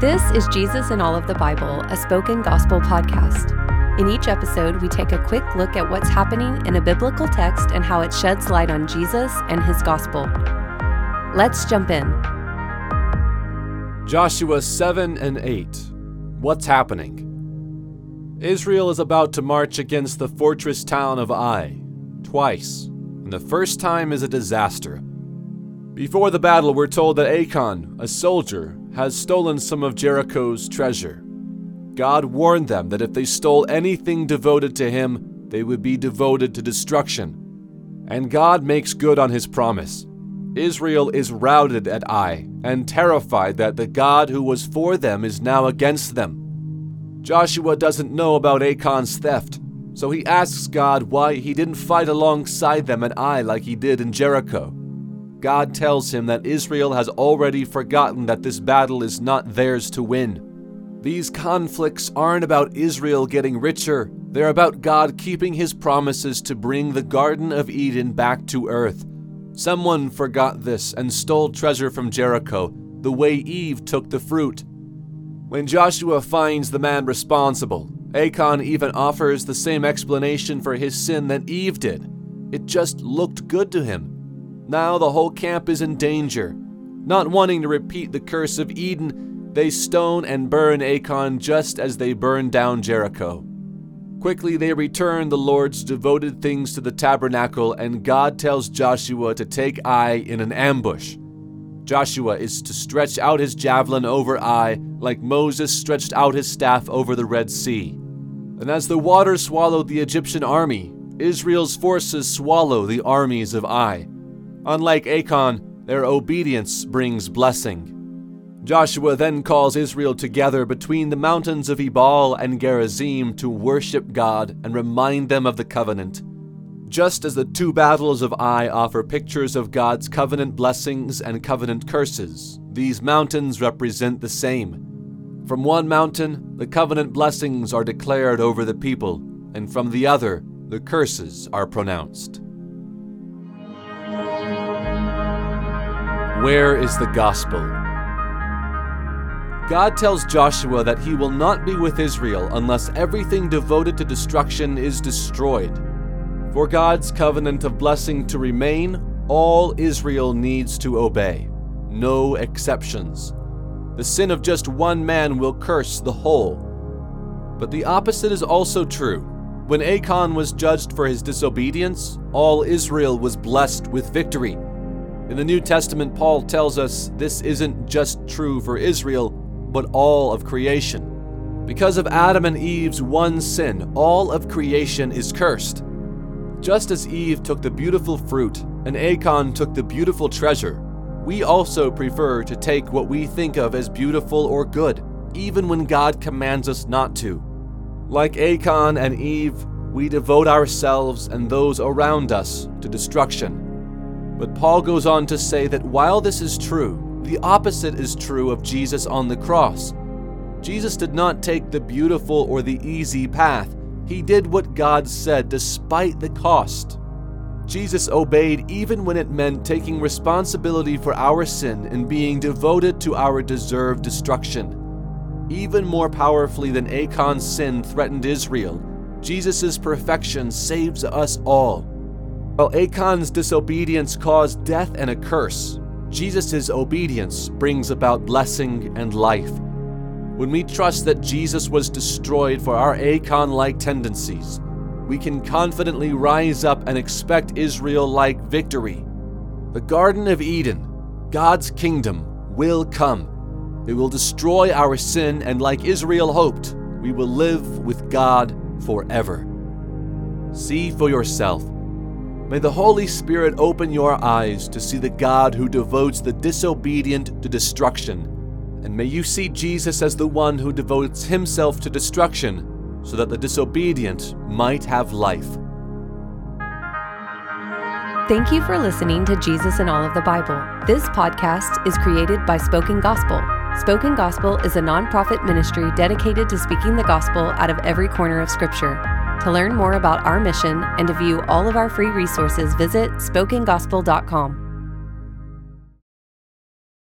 This is Jesus in All of the Bible, a spoken gospel podcast. In each episode, we take a quick look at what's happening in a biblical text and how it sheds light on Jesus and his gospel. Let's jump in. Joshua 7 and 8. What's happening? Israel is about to march against the fortress town of Ai, twice, and the first time is a disaster. Before the battle, we're told that Achan, a soldier, has stolen some of Jericho's treasure. God warned them that if they stole anything devoted to him, they would be devoted to destruction. And God makes good on his promise. Israel is routed at Ai and terrified that the God who was for them is now against them. Joshua doesn't know about Achan's theft, so he asks God why he didn't fight alongside them at Ai like he did in Jericho. God tells him that Israel has already forgotten that this battle is not theirs to win. These conflicts aren't about Israel getting richer, they're about God keeping his promises to bring the Garden of Eden back to earth. Someone forgot this and stole treasure from Jericho, the way Eve took the fruit. When Joshua finds the man responsible, Achan even offers the same explanation for his sin that Eve did. It just looked good to him. Now the whole camp is in danger. Not wanting to repeat the curse of Eden, they stone and burn Achan just as they burned down Jericho. Quickly they return the Lord's devoted things to the tabernacle, and God tells Joshua to take Ai in an ambush. Joshua is to stretch out his javelin over Ai like Moses stretched out his staff over the Red Sea. And as the water swallowed the Egyptian army, Israel's forces swallow the armies of Ai. Unlike Achan, their obedience brings blessing. Joshua then calls Israel together between the mountains of Ebal and Gerizim to worship God and remind them of the covenant. Just as the two battles of Ai offer pictures of God's covenant blessings and covenant curses, these mountains represent the same. From one mountain, the covenant blessings are declared over the people, and from the other, the curses are pronounced. Where is the gospel? God tells Joshua that he will not be with Israel unless everything devoted to destruction is destroyed. For God's covenant of blessing to remain, all Israel needs to obey. No exceptions. The sin of just one man will curse the whole. But the opposite is also true. When Achan was judged for his disobedience, all Israel was blessed with victory. In the New Testament, Paul tells us this isn't just true for Israel, but all of creation. Because of Adam and Eve's one sin, all of creation is cursed. Just as Eve took the beautiful fruit and Achan took the beautiful treasure, we also prefer to take what we think of as beautiful or good, even when God commands us not to. Like Achan and Eve, we devote ourselves and those around us to destruction. But Paul goes on to say that while this is true, the opposite is true of Jesus on the cross. Jesus did not take the beautiful or the easy path. He did what God said despite the cost. Jesus obeyed even when it meant taking responsibility for our sin and being devoted to our deserved destruction. Even more powerfully than Achan's sin threatened Israel, Jesus' perfection saves us all. While Achan's disobedience caused death and a curse, Jesus' obedience brings about blessing and life. When we trust that Jesus was destroyed for our Achan-like tendencies, we can confidently rise up and expect Israel-like victory. The Garden of Eden, God's kingdom, will come. It will destroy our sin, and like Israel hoped, we will live with God forever. See for yourself. May the Holy Spirit open your eyes to see the God who devotes the disobedient to destruction, and may you see Jesus as the one who devotes himself to destruction so that the disobedient might have life. Thank you for listening to Jesus in All of the Bible. This podcast is created by Spoken Gospel. Spoken Gospel is a nonprofit ministry dedicated to speaking the gospel out of every corner of Scripture. To learn more about our mission and to view all of our free resources, visit spokengospel.com.